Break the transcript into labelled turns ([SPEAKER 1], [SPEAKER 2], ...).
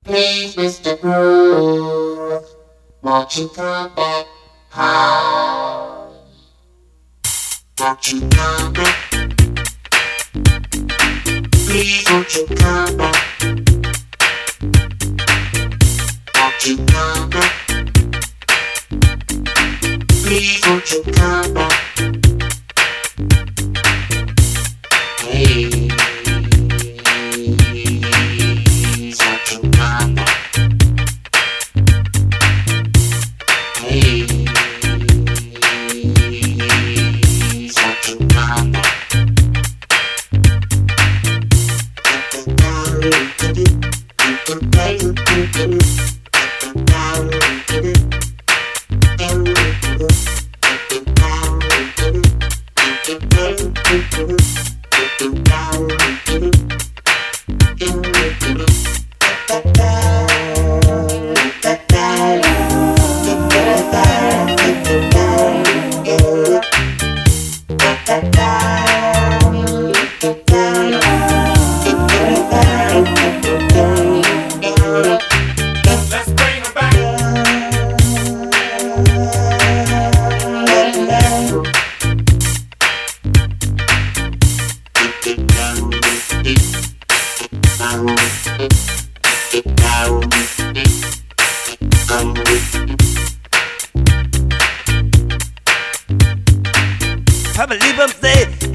[SPEAKER 1] Please, Mr. Groove, won't you come back home? Won't you come back? Please, won't you come back? Won't you come back? Please, won't you come back? Please, won't you come back? Please, won't you come back?
[SPEAKER 2] Let's bring her back.
[SPEAKER 3] Happy liberté,